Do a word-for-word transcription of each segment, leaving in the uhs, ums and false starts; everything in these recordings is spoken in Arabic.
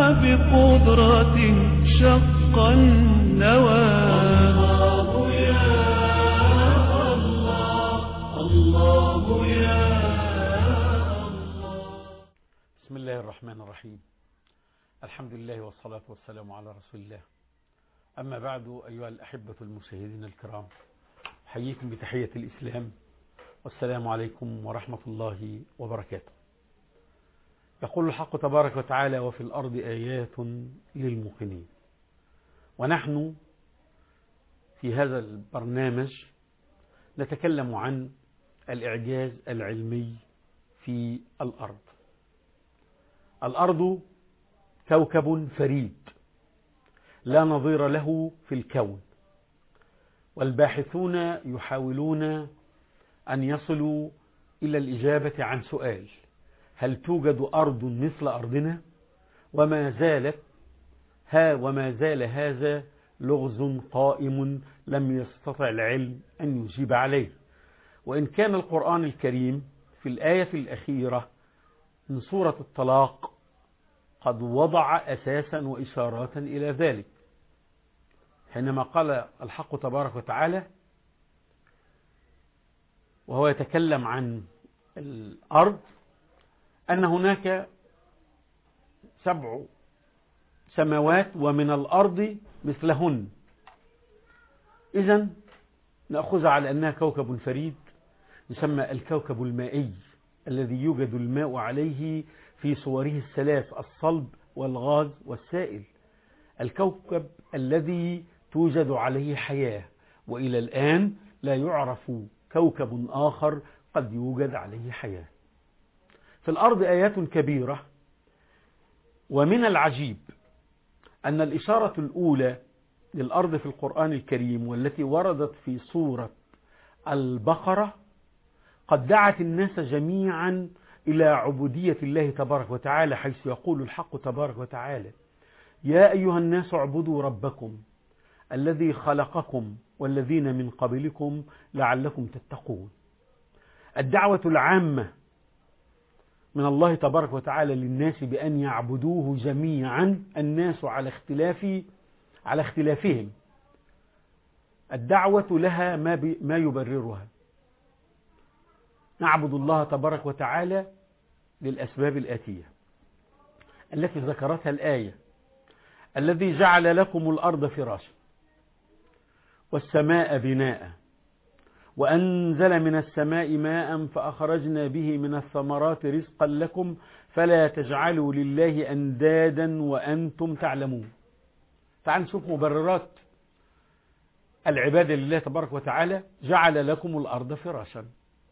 بقدرة شق النوى. الله يا الله، الله يا الله. بسم الله الرحمن الرحيم. الحمد لله والصلاة والسلام على رسول الله. أما بعد، أيها الأحبة المشاهدين الكرام، أحييكم بتحية الإسلام، والسلام عليكم ورحمة الله وبركاته. يقول الحق تبارك وتعالى: وفي الأرض آيات للموقنين. ونحن في هذا البرنامج نتكلم عن الإعجاز العلمي في الأرض. الأرض كوكب فريد لا نظير له في الكون، والباحثون يحاولون أن يصلوا إلى الإجابة عن سؤال: هل توجد أرض مثل أرضنا؟ وما زالت ها وما زال هذا لغز قائم لم يستطع العلم أن يجيب عليه. وإن كان القرآن الكريم في الآية الأخيرة من سورة الطلاق قد وضع أساسا وإشارات إلى ذلك، حينما قال الحق تبارك وتعالى وهو يتكلم عن الأرض أن هناك سبع سماوات ومن الأرض مثلهن. إذن نأخذ على أنها كوكب فريد يسمى الكوكب المائي، الذي يوجد الماء عليه في صوره الثلاث: الصلب والغاز والسائل. الكوكب الذي توجد عليه حياة، وإلى الآن لا يعرف كوكب آخر قد يوجد عليه حياة. في الأرض آيات كبيرة، ومن العجيب أن الإشارة الأولى للأرض في القرآن الكريم والتي وردت في سورة البقرة قد دعت الناس جميعا إلى عبودية الله تبارك وتعالى، حيث يقول الحق تبارك وتعالى: يا أيها الناس اعبدوا ربكم الذي خلقكم والذين من قبلكم لعلكم تتقون. الدعوة العامة من الله تبارك وتعالى للناس بأن يعبدوه جميعا، الناس على اختلاف على اختلافهم، الدعوة لها ما, ما يبررها. نعبد الله تبارك وتعالى للأسباب الآتية التي ذكرتها الآية: الذي جعل لكم الأرض فراشا والسماء بناء وأنزل من السماء ماء فأخرجنا به من الثمرات رزقا لكم فلا تجعلوا لله أندادا وأنتم تعلمون. تعال نشوف مبررات العبادة لله تبارك وتعالى. جعل لكم الأرض فراشا،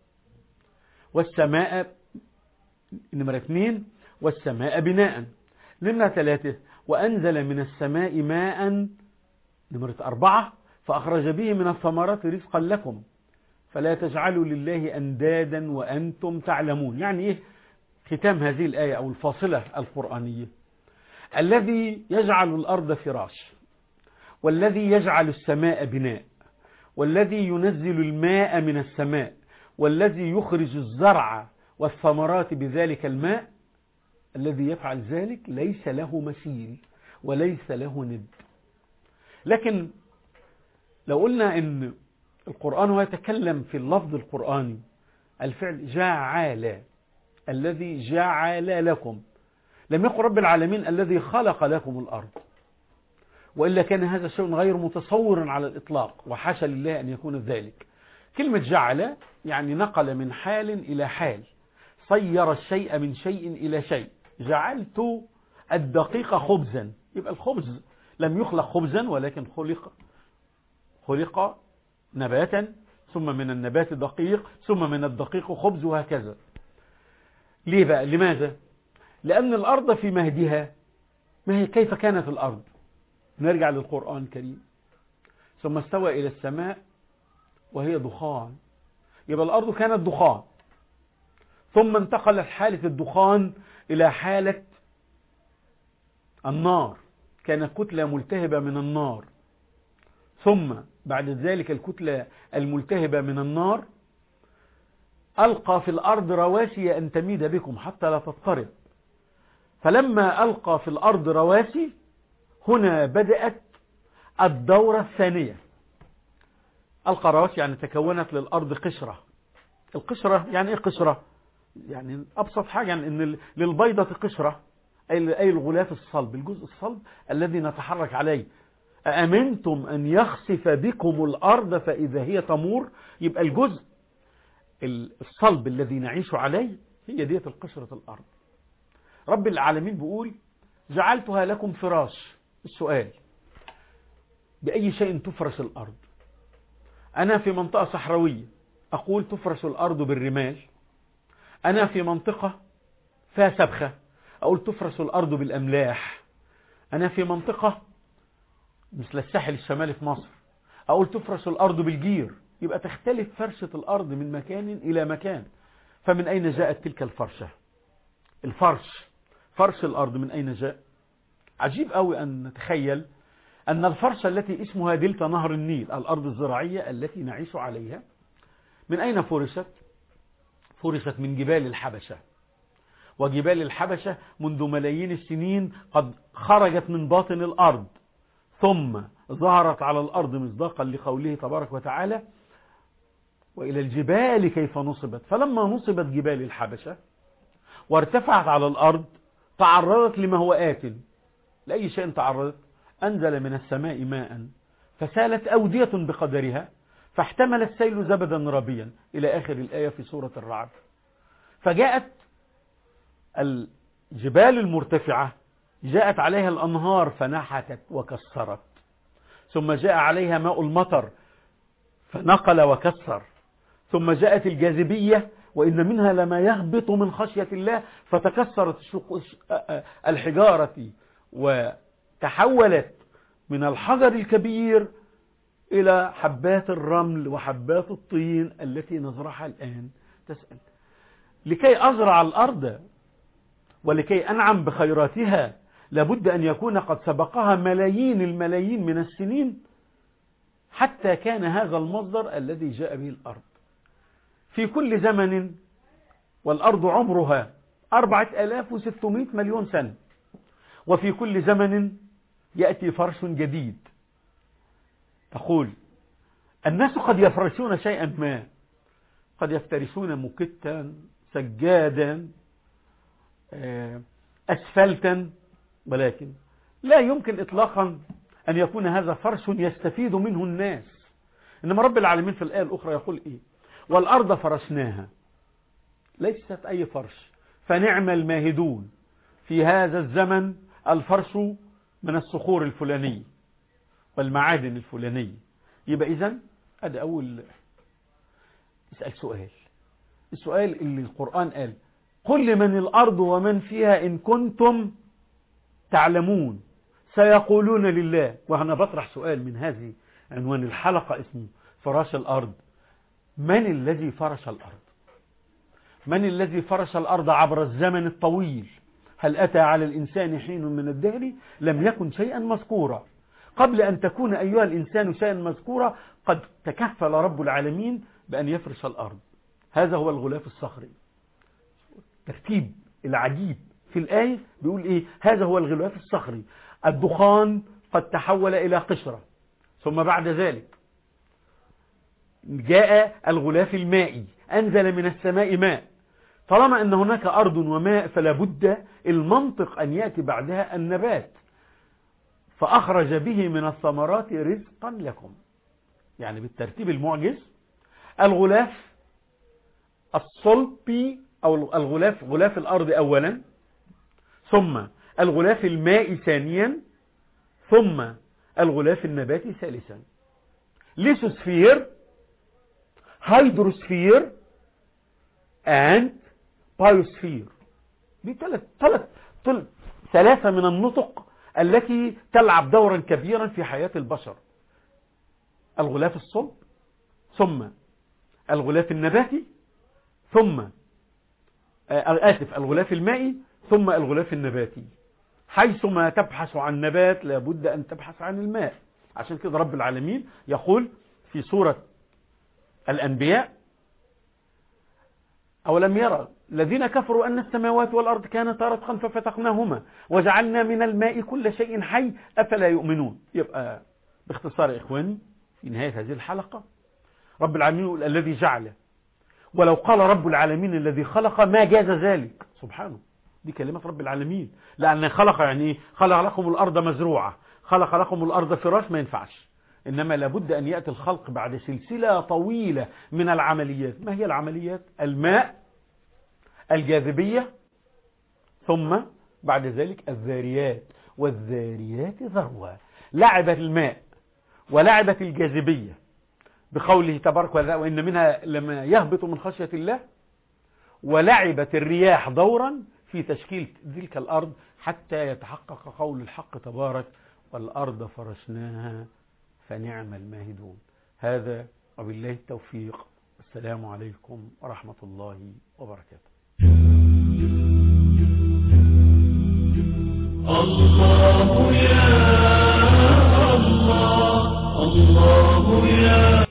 والسماء نمرة اثنين، والسماء بناء نمرة ثلاثة، وأنزل من السماء ماء نمرة أربعة فأخرج به من الثمرات رزقا لكم فلا تجعلوا لله أندادا وأنتم تعلمون. يعني إيه ختام هذه الآية أو الفاصلة القرآنية؟ الذي يجعل الأرض فراش، والذي يجعل السماء بناء، والذي ينزل الماء من السماء، والذي يخرج الزرع والثمرات بذلك الماء، الذي يفعل ذلك ليس له مثيل وليس له ند. لكن لو قلنا إن القرآن هو يتكلم في اللفظ القرآني، الفعل جعل، الذي جعل لكم، لم يقل رب العالمين الذي خلق لكم الأرض، وإلا كان هذا شيء غير متصور على الإطلاق، وحاشا لله أن يكون ذلك. كلمة جعل يعني نقل من حال إلى حال، صير الشيء من شيء إلى شيء. جعلت الدقيق خبزا، يبقى الخبز لم يخلق خبزا ولكن خلق خلق نباتا، ثم من النبات دقيق، ثم من الدقيق خبز، وهكذا. ليه بقى؟ لماذا؟ لأن الأرض في مهدها، ما هي كيف كانت الأرض؟ نرجع للقرآن الكريم: ثم استوى إلى السماء وهي دخان. يبقى الأرض كانت دخان، ثم انتقلت حالة الدخان إلى حالة النار، كانت كتلة ملتهبة من النار، ثم بعد ذلك الكتلة الملتهبة من النار ألقى في الأرض رواسي أن تميد بكم حتى لا تضطرب، فلما ألقى في الأرض رواسي هنا بدأت الدورة الثانية. ألقى رواسي يعني تكونت للأرض قشرة. القشرة يعني إيه قشرة؟ يعني أبسط حاجة يعني إن للبيضة قشرة، أي الغلاف الصلب، الجزء الصلب الذي نتحرك عليه. أأمنتم أن يخسف بكم الأرض فإذا هي تمور. يبقى الجزء الصلب الذي نعيش عليه هي ديت القشرة الأرض. رب العالمين بيقول جعلتها لكم فراش. السؤال: بأي شيء تفرش الأرض؟ أنا في منطقة صحراوية أقول تفرش الأرض بالرمال. أنا في منطقة فيها سبخة أقول تفرش الأرض بالأملاح. أنا في منطقة مثل الساحل الشمالي في مصر أقول تفرش الأرض بالجير. يبقى تختلف فرشة الأرض من مكان إلى مكان. فمن أين جاءت تلك الفرشة؟ الفرش، فرش الأرض من أين جاء؟ عجيب قوي أن نتخيل أن الفرشة التي اسمها دلتا نهر النيل، الأرض الزراعية التي نعيش عليها، من أين فرشت؟ فرشت من جبال الحبشة. وجبال الحبشة منذ ملايين السنين قد خرجت من باطن الأرض ثم ظهرت على الأرض مصداقا لقوله تبارك وتعالى: وإلى الجبال كيف نصبت. فلما نصبت جبال الحبشة وارتفعت على الأرض تعرضت لما هو آت. لأي شيء تعرضت؟ أنزل من السماء ماء فسالت أودية بقدرها فاحتمل السيل زبدا ربيا إلى آخر الآية في سورة الرعد. فجاءت الجبال المرتفعة جاءت عليها الأنهار فنحتت وكسرت، ثم جاء عليها ماء المطر فنقل وكسر، ثم جاءت الجاذبية وإن منها لما يهبط من خشية الله فتكسرت الحجارة وتحولت من الحجر الكبير إلى حبات الرمل وحبات الطين التي نزرعها الآن. تسأل: لكي أزرع الأرض ولكي أنعم بخيراتها لابد أن يكون قد سبقها ملايين الملايين من السنين حتى كان هذا المصدر الذي جاء به الأرض. في كل زمن، والأرض عمرها أربعة آلاف وستمائة مليون سنة، وفي كل زمن يأتي فرش جديد. تقول: الناس قد يفرشون شيئا ما، قد يفترشون مكتا، سجادا، أسفلتا، ولكن لا يمكن إطلاقا أن يكون هذا فرش يستفيد منه الناس. إنما رب العالمين في الآية الأخرى يقول إيه؟ والأرض فرشناها. ليست أي فرش، فنعم الماهدون. في هذا الزمن الفرش من الصخور الفلانية والمعادن الفلانية. يبقى إذن هذا أول. اسأل سؤال، السؤال اللي القرآن قال: قل لمن الأرض ومن فيها إن كنتم تعلمون. سيقولون لله. وأنا بطرح سؤال من هذه عنوان الحلقة اسمه فراش الأرض. من الذي فرش الأرض؟ من الذي فرش الأرض عبر الزمن الطويل؟ هل أتى على الإنسان حين من الدهر لم يكن شيئا مذكورا؟ قبل أن تكون أيها الإنسان شيئا مذكورا قد تكفل رب العالمين بأن يفرش الأرض. هذا هو الغلاف الصخري. الترتيب العجيب في الآية بيقول إيه؟ هذا هو الغلاف الصخري. الدخان قد تحول إلى قشرة، ثم بعد ذلك جاء الغلاف المائي، أنزل من السماء ماء. طالما أن هناك أرض وماء فلا بد المنطق أن يأتي بعدها النبات. فأخرج به من الثمرات رزقا لكم. يعني بالترتيب المعجز: الغلاف الصلبي أو الغلاف غلاف الأرض أولا، ثم الغلاف المائي ثانيا، ثم الغلاف النباتي ثالثا. ليثوسفير، هيدروسفير، and بايوسفير. دي ثلاث ثلاث ثلاثة من النطق التي تلعب دورا كبيرا في حياة البشر: الغلاف الصلب، ثم الغلاف النباتي، ثم آسف الغلاف المائي، ثم الغلاف النباتي. حيثما تبحث عن نبات لابد أن تبحث عن الماء. عشان كده رب العالمين يقول في سورة الأنبياء: أولم يرى الذين كفروا أن السماوات والأرض كانتا رتقا ففتقناهما وجعلنا من الماء كل شيء حي أفلا يؤمنون. يبقى باختصار يا إخواني في نهاية هذه الحلقة رب العالمين يقول الذي جعل، ولو قال رب العالمين الذي خلق ما جاز ذلك سبحانه. دي كلمة رب العالمين، لأن خلق يعني خلق لكم الأرض مزروعة، خلق لكم الأرض فراش، ما ينفعش. إنما لابد أن يأتي الخلق بعد سلسلة طويلة من العمليات. ما هي العمليات؟ الماء، الجاذبية، ثم بعد ذلك الذاريات، والذاريات ذروة. لعبت الماء ولعبت الجاذبية بقوله تبارك وتعالى وإن منها لما يهبط من خشية الله، ولعبت الرياح دورا في تشكيل تلك الأرض حتى يتحقق قول الحق تبارك والأرض فرشناها فنعم الماهدون. هذا وبالله التوفيق، السلام عليكم ورحمة الله وبركاته. الله يا